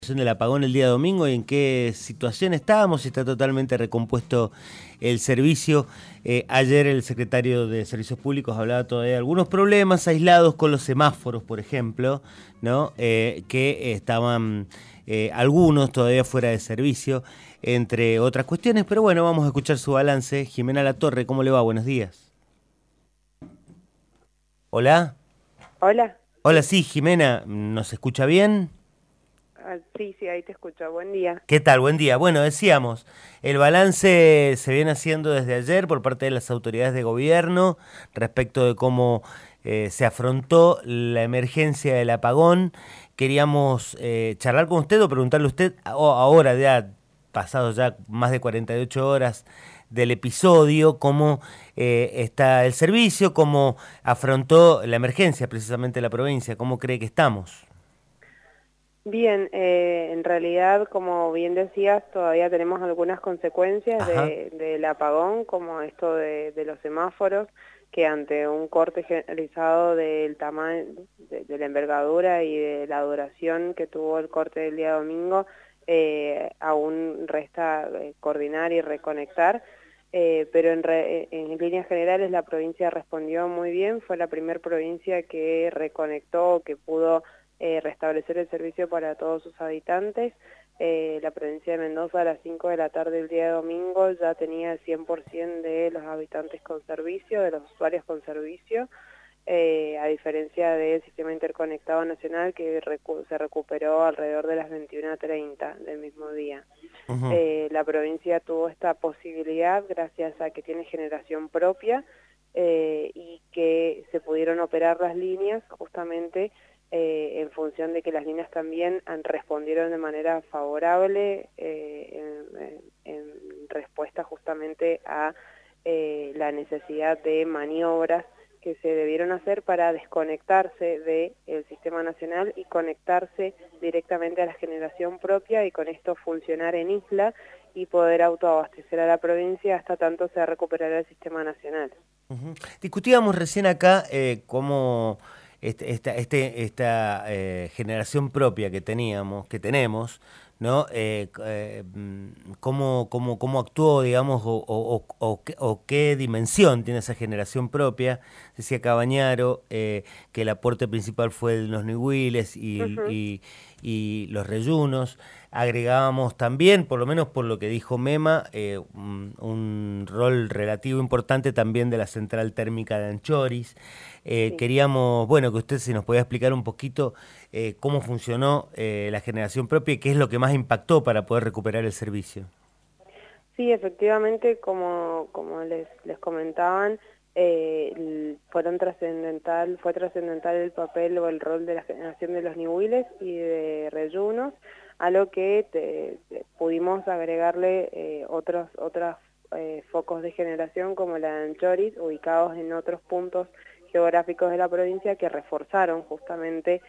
Del apagón el día domingo y en qué situación estábamos, si está totalmente recompuesto el servicio. Ayer el secretario de Servicios Públicos hablaba todavía de algunos problemas aislados con los semáforos, por ejemplo, ¿no? Que estaban algunos todavía fuera de servicio, entre otras cuestiones, pero bueno, vamos a escuchar su balance. Jimena Latorre, ¿cómo le va? Buenos días. Hola. Hola, Hola, sí, sí, Jimena, ¿nos escucha bien? sí, ahí te escucho. Buen día. ¿Qué tal? Buen día. Bueno, decíamos, el balance se viene haciendo desde ayer por parte de las autoridades de gobierno respecto de cómo se afrontó la emergencia del apagón. Queríamos charlar con usted o preguntarle a usted, ahora ya pasado ya más de 48 horas del episodio, cómo está el servicio, cómo afrontó la emergencia precisamente la provincia, cómo cree que estamos. Bien, en realidad, como bien decías, todavía tenemos algunas consecuencias Ajá. del apagón, como esto de los semáforos, que ante un corte generalizado del tamaño, de la envergadura y de la duración que tuvo el corte del día domingo, aún resta coordinar y reconectar. Pero en líneas generales la provincia respondió muy bien, fue la primera provincia que reconectó, que pudo restablecer el servicio para todos sus habitantes. La provincia de Mendoza a las 5 de la tarde del día de domingo ya tenía el 100% de los habitantes con servicio, de los usuarios con servicio, a diferencia del sistema interconectado nacional que se recuperó alrededor de las 21:30 del mismo día. Ujú. La provincia tuvo esta posibilidad gracias a que tiene generación propia y que se pudieron operar las líneas justamente en función de que las líneas también respondieron de manera favorable en respuesta justamente a la necesidad de maniobras que se debieron hacer para desconectarse del sistema nacional y conectarse directamente a la generación propia y con esto funcionar en isla y poder autoabastecer a la provincia hasta tanto se recuperara el sistema nacional. Ujú. Discutíamos recién acá cómo esta generación propia que tenemos, ¿no? Cómo actuó, digamos, o qué dimensión tiene esa generación propia. Decía Cabañaro que el aporte principal fue los Nihuiles Ujú. y los reyunos. Agregábamos también, por lo menos por lo que dijo Mema, un rol relativo importante también de la central térmica de Anchoris. Sí. Queríamos, bueno, que usted se nos podía explicar un poquito cómo funcionó la generación propia y qué es lo que más impactó para poder recuperar el servicio. Sí, efectivamente, como les comentaban, fue trascendental el papel o el rol de la generación de los nihuiles y de reyunos, a lo que pudimos agregarle otros focos de generación como la de Anchoris, ubicados en otros puntos geográficos de la provincia que reforzaron justamente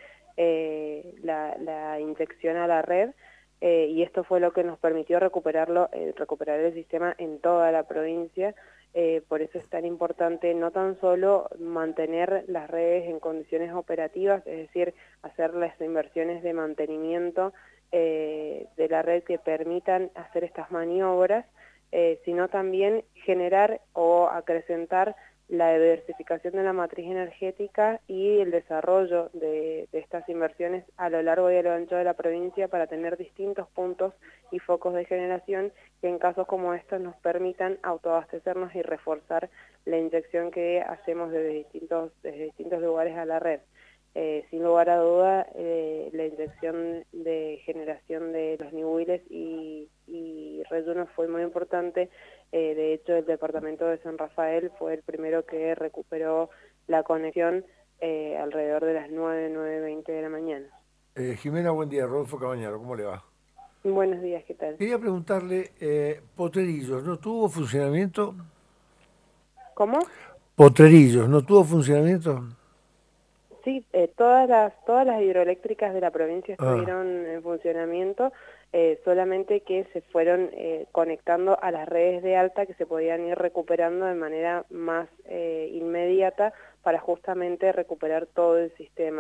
la inyección a la red. Y esto fue lo que nos permitió recuperar el sistema en toda la provincia. Por eso es tan importante no tan solo mantener las redes en condiciones operativas, es decir, hacer las inversiones de mantenimiento de la red que permitan hacer estas maniobras, sino también generar o acrecentar la diversificación de la matriz energética y el desarrollo de estas inversiones a lo largo y a lo ancho de la provincia para tener distintos puntos y focos de generación que en casos como estos nos permitan autoabastecernos y reforzar la inyección que hacemos desde distintos lugares a la red. Sin lugar a duda, la inyección de generación de los nihuiles y reyunos fue muy importante. De hecho, el departamento de San Rafael fue el primero que recuperó la conexión alrededor de las 9:20 de la mañana. Jimena, buen día. Rodolfo Cabañaro, ¿cómo le va? Buenos días, ¿qué tal? Quería preguntarle, Potrerillos, ¿no tuvo funcionamiento? ¿Cómo? Potrerillos, ¿no tuvo funcionamiento? Sí, todas las hidroeléctricas de la provincia Ah, estuvieron en funcionamiento, solamente que se fueron conectando a las redes de alta que se podían ir recuperando de manera más inmediata para justamente recuperar todo el sistema.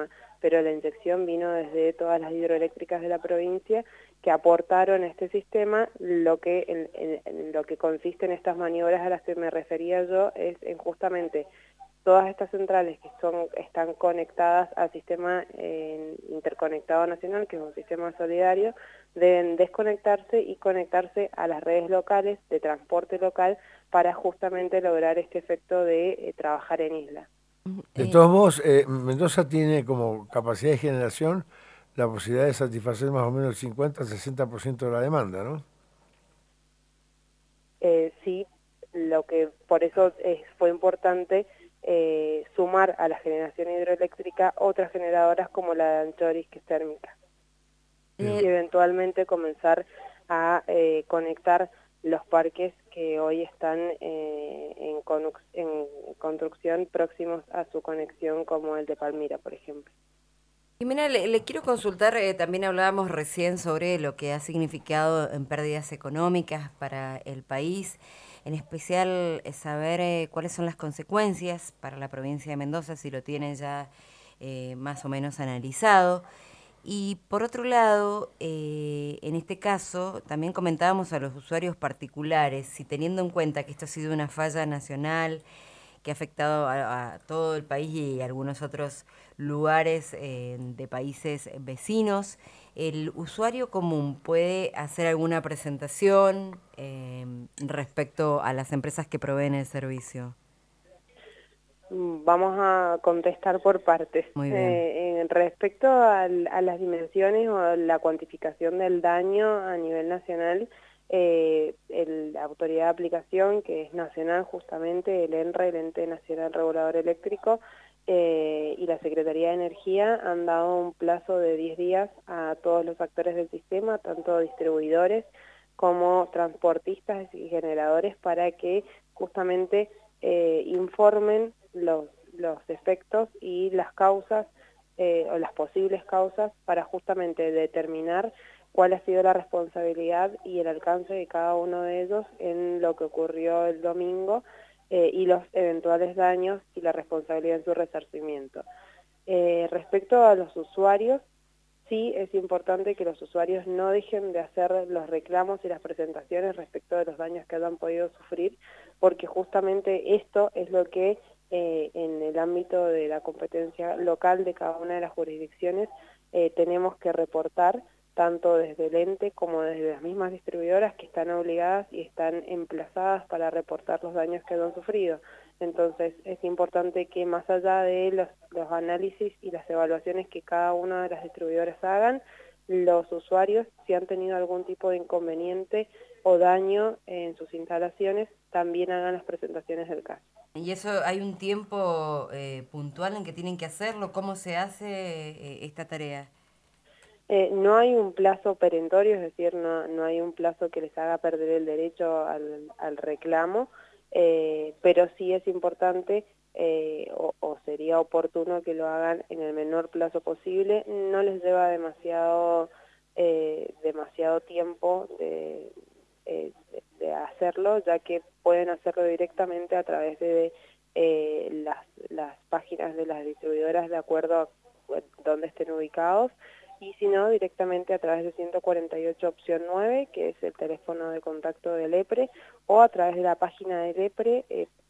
pero la inyección vino desde todas las hidroeléctricas de la provincia que aportaron a este sistema. Lo que en lo que consisten estas maniobras a las que me refería yo es en justamente todas estas centrales que están conectadas al sistema interconectado nacional, que es un sistema solidario, deben desconectarse y conectarse a las redes locales de transporte local para justamente lograr este efecto de trabajar en isla. De todos modos, Mendoza tiene como capacidad de generación la posibilidad de satisfacer más o menos el 50-60% de la demanda, ¿no? Sí, por eso fue importante sumar a la generación hidroeléctrica otras generadoras como la de Anchoris, que es térmica, y eventualmente comenzar a conectar los parques que hoy están en construcción próximos a su conexión, como el de Palmira, por ejemplo. Y mira, le quiero consultar, también hablábamos recién sobre lo que ha significado en pérdidas económicas para el país, en especial saber cuáles son las consecuencias para la provincia de Mendoza, si lo tienen ya más o menos analizado. Y por otro lado, en este caso, también comentábamos a los usuarios particulares, si teniendo en cuenta que esto ha sido una falla nacional, que ha afectado a todo el país y algunos otros lugares de países vecinos, ¿el usuario común puede hacer alguna presentación respecto a las empresas que proveen el servicio? Vamos a contestar por partes. Muy bien. Respecto a las dimensiones o la cuantificación del daño a nivel nacional, la autoridad de aplicación, que es nacional justamente, el ENRE, el Ente Nacional Regulador Eléctrico, y la Secretaría de Energía han dado un plazo de 10 días a todos los actores del sistema, tanto distribuidores como transportistas y generadores, para que justamente informen los efectos y las causas o las posibles causas, para justamente determinar cuál ha sido la responsabilidad y el alcance de cada uno de ellos en lo que ocurrió el domingo, y los eventuales daños y la responsabilidad en su resarcimiento. Respecto a los usuarios, sí es importante que los usuarios no dejen de hacer los reclamos y las presentaciones respecto de los daños que hayan podido sufrir, porque justamente esto es lo que en el ámbito de la competencia local de cada una de las jurisdicciones tenemos que reportar, tanto desde el ente como desde las mismas distribuidoras, que están obligadas y están emplazadas para reportar los daños que han sufrido. Entonces es importante que, más allá de los análisis y las evaluaciones que cada una de las distribuidoras hagan, los usuarios, si han tenido algún tipo de inconveniente o daño en sus instalaciones, también hagan las presentaciones del caso. ¿Y eso hay un tiempo puntual en que tienen que hacerlo? ¿Cómo se hace esta tarea? No hay un plazo perentorio, es decir, no hay un plazo que les haga perder el derecho al reclamo, pero sí es importante o sería oportuno que lo hagan en el menor plazo posible. No les lleva demasiado tiempo de hacerlo, ya que pueden hacerlo directamente a través de las páginas de las distribuidoras, de acuerdo a dónde estén ubicados, y si no, directamente a través de 148 opción 9, que es el teléfono de contacto del EPRE, o a través de la página del EPRE,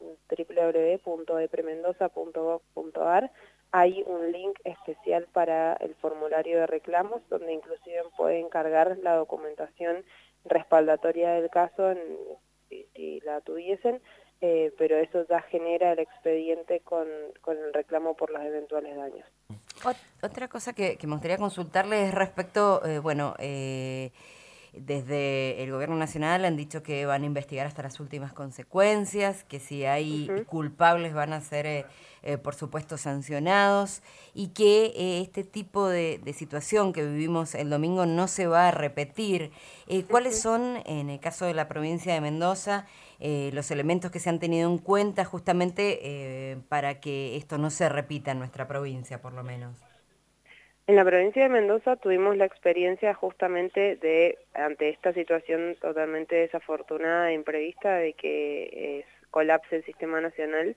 www.epremendoza.gov.ar. Hay un link especial para el formulario de reclamos, donde inclusive pueden cargar la documentación respaldatoria del caso si la tuviesen, pero eso ya genera el expediente con el reclamo por los eventuales daños. Otra cosa que me gustaría consultarle es respecto, desde el gobierno nacional han dicho que van a investigar hasta las últimas consecuencias, que si hay culpables van a ser, por supuesto, sancionados, y que este tipo de situación que vivimos el domingo no se va a repetir. ¿Cuáles son, en el caso de la provincia de Mendoza, los elementos que se han tenido en cuenta justamente para que esto no se repita en nuestra provincia, por lo menos? En la provincia de Mendoza tuvimos la experiencia justamente ante esta situación totalmente desafortunada e imprevista de que colapse el sistema nacional,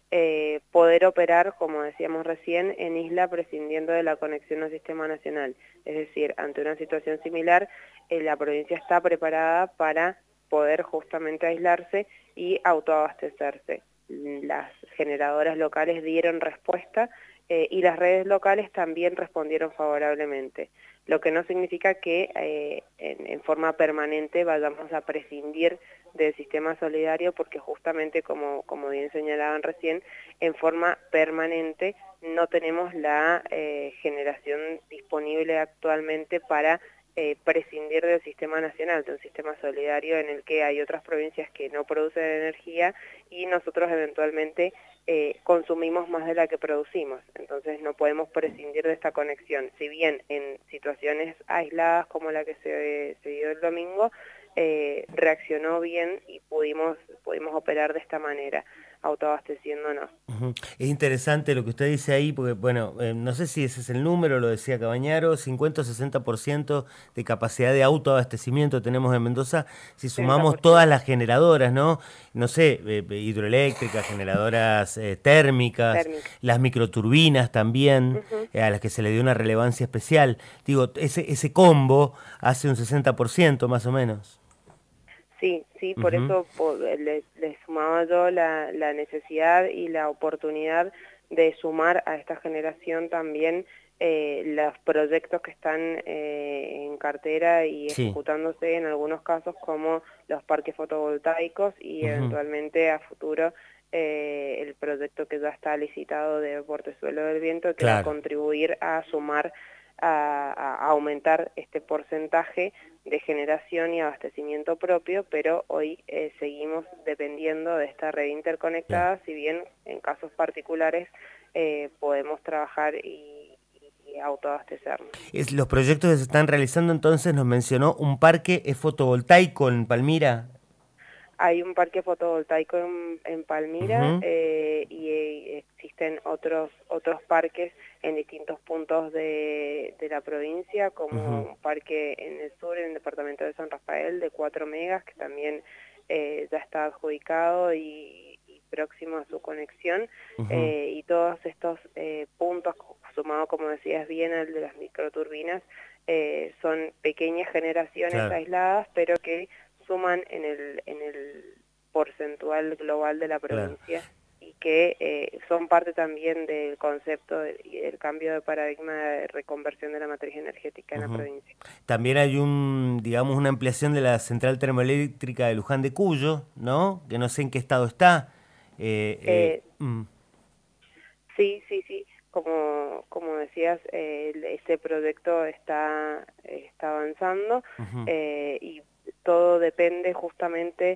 poder operar, como decíamos recién, en isla prescindiendo de la conexión al sistema nacional. Es decir, ante una situación similar, la provincia está preparada para poder justamente aislarse y autoabastecerse. Las generadoras locales dieron respuesta y las redes locales también respondieron favorablemente, lo que no significa que en forma permanente vayamos a prescindir del sistema solidario, porque justamente como bien señalaban recién, en forma permanente no tenemos la generación disponible actualmente para prescindir del sistema nacional, de un sistema solidario en el que hay otras provincias que no producen energía y nosotros eventualmente consumimos más de la que producimos. Entonces no podemos prescindir de esta conexión. Si bien en situaciones aisladas como la que se dio el domingo, reaccionó bien y pudimos operar de esta manera, autoabasteciéndonos. Es interesante lo que usted dice ahí, porque, bueno, no sé si ese es el número, lo decía Cabañaro, 50 o 60% de capacidad de autoabastecimiento tenemos en Mendoza, si sumamos 30%. todas las generadoras, ¿no? No sé, hidroeléctricas, generadoras térmicas, las microturbinas también, a las que se le dio una relevancia especial. Digo, ese combo hace un 60% más o menos. Sí, por eso le sumaba yo la necesidad y la oportunidad de sumar a esta generación también los proyectos que están en cartera y ejecutándose en algunos casos, como los parques fotovoltaicos y eventualmente a futuro el proyecto que ya está licitado de Portezuelo del Viento, que va a contribuir a sumar a aumentar este porcentaje de generación y abastecimiento propio, pero hoy seguimos dependiendo de esta red interconectada, si bien en casos particulares podemos trabajar y autoabastecernos. Los proyectos que se están realizando, entonces, nos mencionó un parque fotovoltaico en Palmira. Hay un parque fotovoltaico en Palmira y existen otros parques en distintos puntos de la provincia, como un parque en el sur, en el departamento de San Rafael, de 4 megas, que también ya está adjudicado y próximo a su conexión, y todos estos puntos, sumado, como decías bien, al de las microturbinas, son pequeñas generaciones aisladas, pero que suman en el porcentual global de la provincia y que son parte también del concepto y del cambio de paradigma de reconversión de la matriz energética en la provincia. También hay digamos, una ampliación de la central termoeléctrica de Luján de Cuyo, ¿no? Que no sé en qué estado está. Sí. Como decías, este proyecto está avanzando y todo depende justamente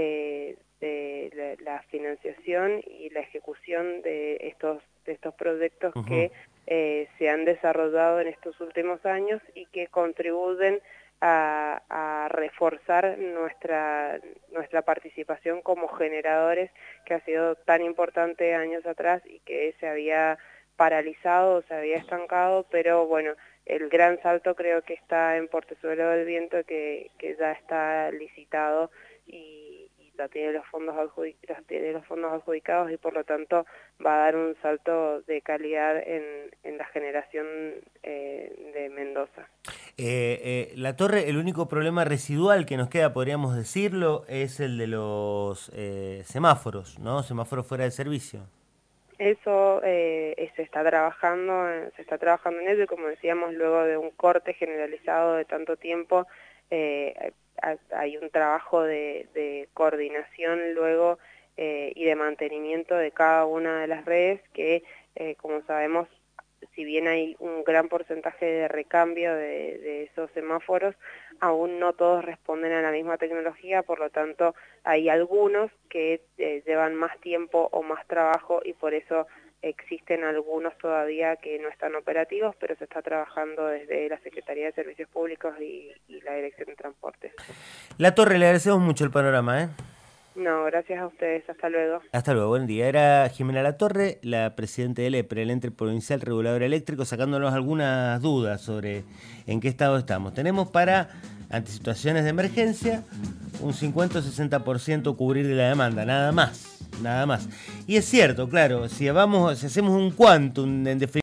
de la financiación y la ejecución de estos proyectos que se han desarrollado en estos últimos años y que contribuyen a reforzar nuestra participación como generadores, que ha sido tan importante años atrás y que se había paralizado, se había estancado, pero bueno, el gran salto creo que está en Portezuelo del Viento, que ya está licitado y ya tiene los fondos adjudicados y por lo tanto va a dar un salto de calidad en la generación de Mendoza. La torre, el único problema residual que nos queda, podríamos decirlo, es el de los semáforos, ¿no? Semáforos fuera de servicio. Eso se está trabajando en ello, y como decíamos, luego de un corte generalizado de tanto tiempo, hay un trabajo de coordinación luego y de mantenimiento de cada una de las redes que, como sabemos, si bien hay un gran porcentaje de recambio de esos semáforos, aún no todos responden a la misma tecnología, por lo tanto hay algunos que llevan más tiempo o más trabajo y por eso existen algunos todavía que no están operativos, pero se está trabajando desde la Secretaría de Servicios Públicos y la Dirección de Transportes. La Torre, le agradecemos mucho el panorama, ¿eh? No, gracias a ustedes. Hasta luego. Hasta luego, buen día. Era Jimena Latorre, la presidenta del EPRE, el Ente Provincial Regulador Eléctrico, sacándonos algunas dudas sobre en qué estado estamos. Tenemos para, ante situaciones de emergencia, un 50 o 60% cubrir de la demanda, nada más. nada más. Y es cierto, claro, si hacemos un quantum en definitiva,